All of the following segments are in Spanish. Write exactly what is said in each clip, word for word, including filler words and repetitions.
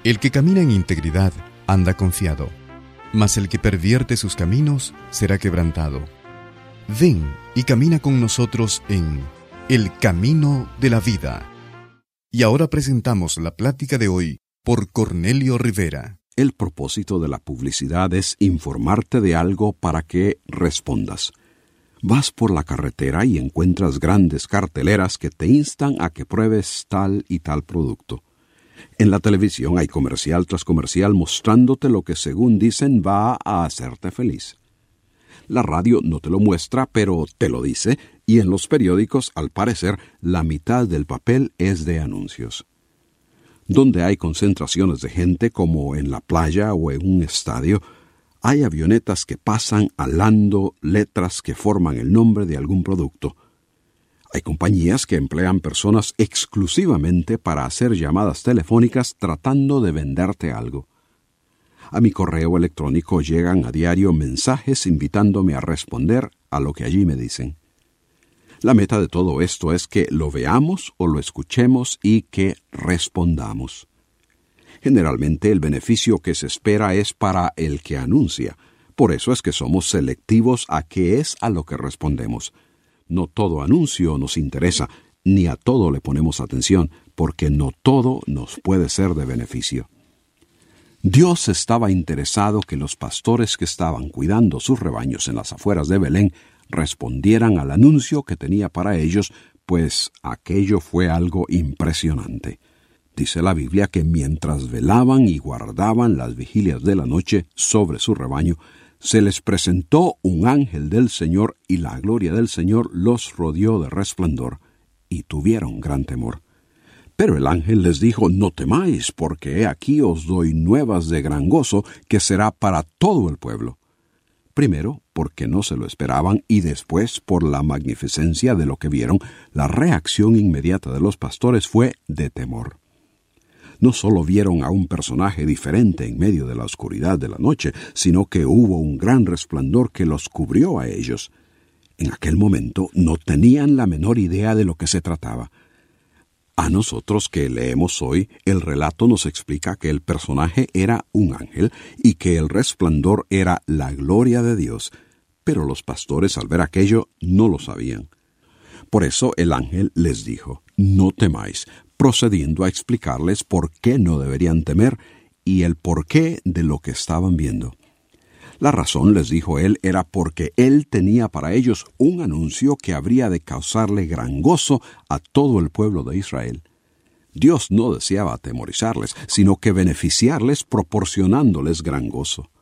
El que camina en integridad anda confiado, mas el que pervierte sus caminos será quebrantado. Ven y camina con nosotros en El Camino de la Vida. Y ahora presentamos la plática de hoy por Cornelio Rivera. El propósito de la publicidad es informarte de algo para que respondas. Vas por la carretera y encuentras grandes carteleras que te instan a que pruebes tal y tal producto. En la televisión hay comercial tras comercial mostrándote lo que según dicen va a hacerte feliz. La radio no te lo muestra, pero te lo dice, y en los periódicos, al parecer, la mitad del papel es de anuncios. Donde hay concentraciones de gente, como en la playa o en un estadio, hay avionetas que pasan alando letras que forman el nombre de algún producto. Hay compañías que emplean personas exclusivamente para hacer llamadas telefónicas tratando de venderte algo. A mi correo electrónico llegan a diario mensajes invitándome a responder a lo que allí me dicen. La meta de todo esto es que lo veamos o lo escuchemos y que respondamos. Generalmente el beneficio que se espera es para el que anuncia. Por eso es que somos selectivos a qué es a lo que respondemos. No todo anuncio nos interesa, ni a todo le ponemos atención, porque no todo nos puede ser de beneficio. Dios estaba interesado que los pastores que estaban cuidando sus rebaños en las afueras de Belén respondieran al anuncio que tenía para ellos, pues aquello fue algo impresionante. Dice la Biblia que mientras velaban y guardaban las vigilias de la noche sobre su rebaño, se les presentó un ángel del Señor y la gloria del Señor los rodeó de resplandor, y tuvieron gran temor. Pero el ángel les dijo: no temáis, porque he aquí os doy nuevas de gran gozo, que será para todo el pueblo. Primero, porque no se lo esperaban, y después, por la magnificencia de lo que vieron, la reacción inmediata de los pastores fue de temor. No solo vieron a un personaje diferente en medio de la oscuridad de la noche, sino que hubo un gran resplandor que los cubrió a ellos. En aquel momento no tenían la menor idea de lo que se trataba. A nosotros que leemos hoy, el relato nos explica que el personaje era un ángel y que el resplandor era la gloria de Dios, pero los pastores al ver aquello no lo sabían. Por eso el ángel les dijo: no temáis, procediendo a explicarles por qué no deberían temer y el porqué de lo que estaban viendo. La razón, les dijo él, era porque él tenía para ellos un anuncio que habría de causarle gran gozo a todo el pueblo de Israel. Dios no deseaba atemorizarles, sino que beneficiarles proporcionándoles gran gozo.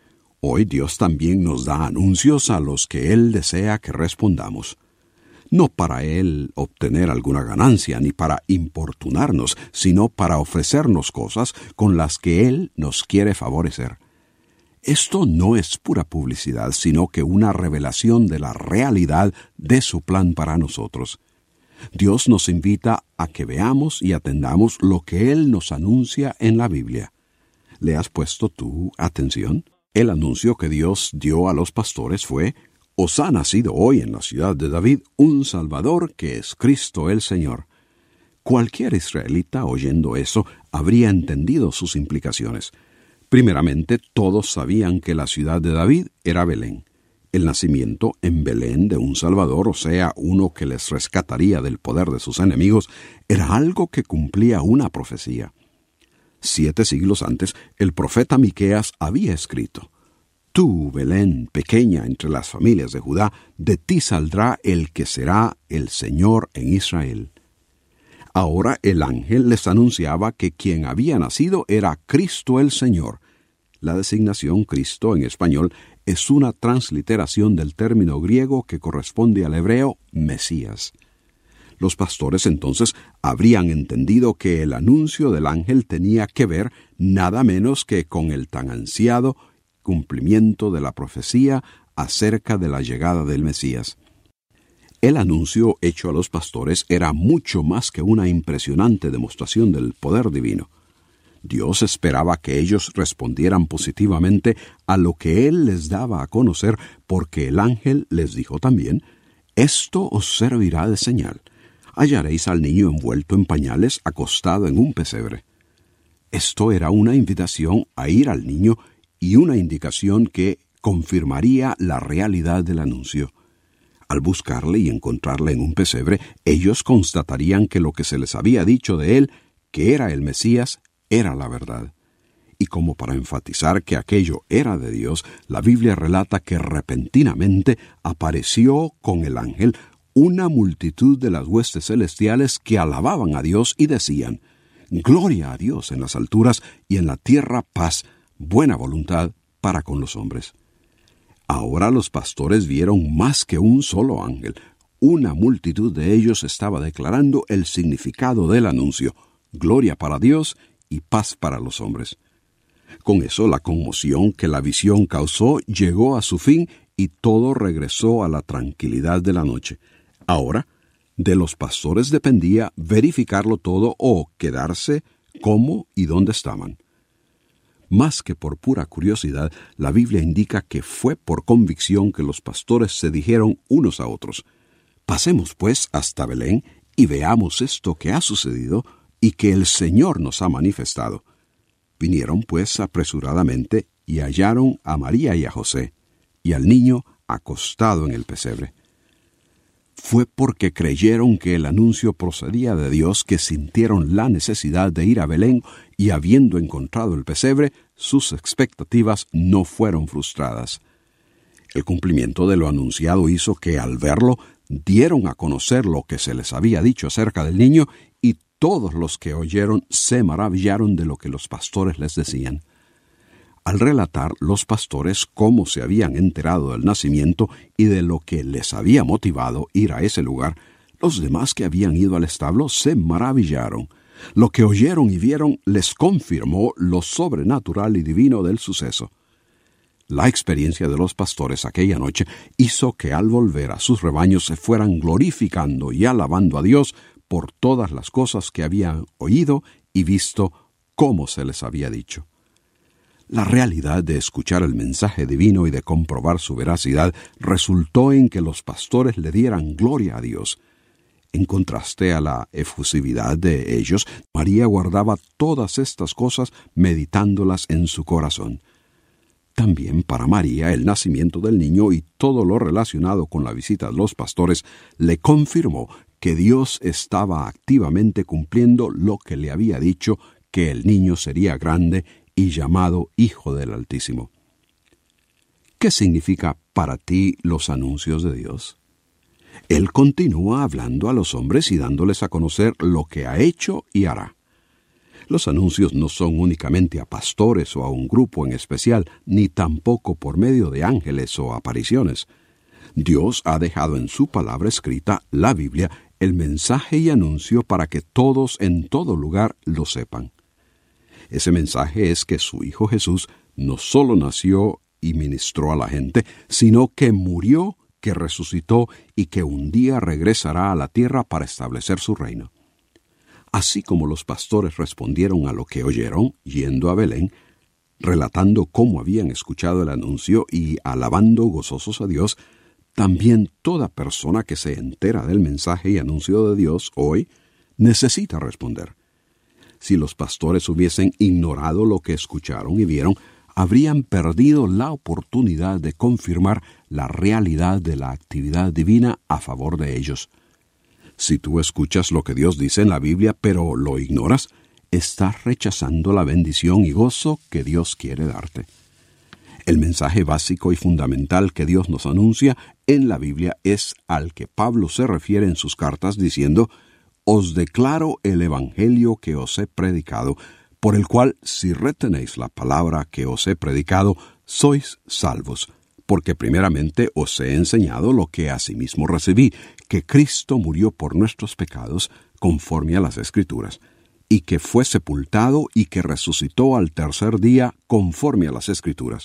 Hoy Dios también nos da anuncios a los que Él desea que respondamos. No para Él obtener alguna ganancia ni para importunarnos, sino para ofrecernos cosas con las que Él nos quiere favorecer. Esto no es pura publicidad, sino que una revelación de la realidad de su plan para nosotros. Dios nos invita a que veamos y atendamos lo que Él nos anuncia en la Biblia. ¿Le has puesto tú atención? El anuncio que Dios dio a los pastores fue: os ha nacido hoy en la ciudad de David un Salvador que es Cristo el Señor. Cualquier israelita oyendo eso habría entendido sus implicaciones. Primeramente, todos sabían que la ciudad de David era Belén. El nacimiento en Belén de un Salvador, o sea, uno que les rescataría del poder de sus enemigos, era algo que cumplía una profecía. Siete siglos antes, el profeta Miqueas había escrito: tú, Belén, pequeña entre las familias de Judá, de ti saldrá el que será el Señor en Israel. Ahora el ángel les anunciaba que quien había nacido era Cristo el Señor. La designación Cristo en español es una transliteración del término griego que corresponde al hebreo Mesías. Los pastores entonces habrían entendido que el anuncio del ángel tenía que ver nada menos que con el tan ansiado cumplimiento de la profecía acerca de la llegada del Mesías. El anuncio hecho a los pastores era mucho más que una impresionante demostración del poder divino. Dios esperaba que ellos respondieran positivamente a lo que Él les daba a conocer, porque el ángel les dijo también: esto os servirá de señal. Hallaréis al niño envuelto en pañales, acostado en un pesebre. Esto era una invitación a ir al niño y una indicación que confirmaría la realidad del anuncio. Al buscarle y encontrarle en un pesebre, ellos constatarían que lo que se les había dicho de él, que era el Mesías, era la verdad. Y como para enfatizar que aquello era de Dios, la Biblia relata que repentinamente apareció con el ángel una multitud de las huestes celestiales que alababan a Dios y decían: «Gloria a Dios en las alturas y en la tierra paz, buena voluntad para con los hombres». Ahora los pastores vieron más que un solo ángel. Una multitud de ellos estaba declarando el significado del anuncio: gloria para Dios y paz para los hombres. Con eso, la conmoción que la visión causó llegó a su fin y todo regresó a la tranquilidad de la noche. Ahora, de los pastores dependía verificarlo todo o quedarse cómo y dónde estaban. Más que por pura curiosidad, la Biblia indica que fue por convicción que los pastores se dijeron unos a otros: «Pasemos pues hasta Belén y veamos esto que ha sucedido y que el Señor nos ha manifestado». Vinieron pues apresuradamente y hallaron a María y a José, y al niño acostado en el pesebre. Fue porque creyeron que el anuncio procedía de Dios que sintieron la necesidad de ir a Belén, y habiendo encontrado el pesebre, sus expectativas no fueron frustradas. El cumplimiento de lo anunciado hizo que, al verlo, dieron a conocer lo que se les había dicho acerca del niño, y todos los que oyeron se maravillaron de lo que los pastores les decían. Al relatar los pastores cómo se habían enterado del nacimiento y de lo que les había motivado ir a ese lugar, los demás que habían ido al establo se maravillaron. Lo que oyeron y vieron les confirmó lo sobrenatural y divino del suceso. La experiencia de los pastores aquella noche hizo que al volver a sus rebaños se fueran glorificando y alabando a Dios por todas las cosas que habían oído y visto como se les había dicho. La realidad de escuchar el mensaje divino y de comprobar su veracidad resultó en que los pastores le dieran gloria a Dios. En contraste a la efusividad de ellos, María guardaba todas estas cosas meditándolas en su corazón. También para María el nacimiento del niño y todo lo relacionado con la visita de los pastores le confirmó que Dios estaba activamente cumpliendo lo que le había dicho, que el niño sería grande y llamado Hijo del Altísimo. ¿Qué significa para ti los anuncios de Dios? Él continúa hablando a los hombres y dándoles a conocer lo que ha hecho y hará. Los anuncios no son únicamente a pastores o a un grupo en especial, ni tampoco por medio de ángeles o apariciones. Dios ha dejado en su palabra escrita, la Biblia, el mensaje y anuncio para que todos en todo lugar lo sepan. Ese mensaje es que su Hijo Jesús no solo nació y ministró a la gente, sino que murió, que resucitó y que un día regresará a la tierra para establecer su reino. Así como los pastores respondieron a lo que oyeron, yendo a Belén, relatando cómo habían escuchado el anuncio y alabando gozosos a Dios, también toda persona que se entera del mensaje y anuncio de Dios hoy necesita responder. Si los pastores hubiesen ignorado lo que escucharon y vieron, habrían perdido la oportunidad de confirmar la realidad de la actividad divina a favor de ellos. Si tú escuchas lo que Dios dice en la Biblia, pero lo ignoras, estás rechazando la bendición y gozo que Dios quiere darte. El mensaje básico y fundamental que Dios nos anuncia en la Biblia es al que Pablo se refiere en sus cartas diciendo: «Os declaro el evangelio que os he predicado, por el cual, si retenéis la palabra que os he predicado, sois salvos. Porque primeramente os he enseñado lo que asimismo recibí, que Cristo murió por nuestros pecados, conforme a las Escrituras, y que fue sepultado y que resucitó al tercer día, conforme a las Escrituras».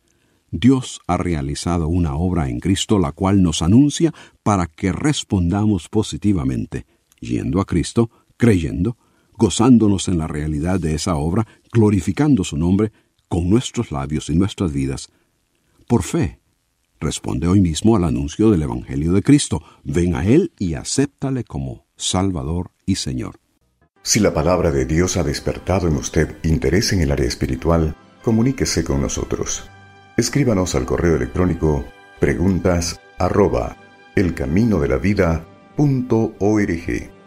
Dios ha realizado una obra en Cristo, la cual nos anuncia para que respondamos positivamente, yendo a Cristo, creyendo, gozándonos en la realidad de esa obra, glorificando su nombre con nuestros labios y nuestras vidas. Por fe, responde hoy mismo al anuncio del Evangelio de Cristo. Ven a Él y acéptale como Salvador y Señor. Si la palabra de Dios ha despertado en usted interés en el área espiritual, comuníquese con nosotros. Escríbanos al correo electrónico preguntas arroba elcaminodelavida punto org.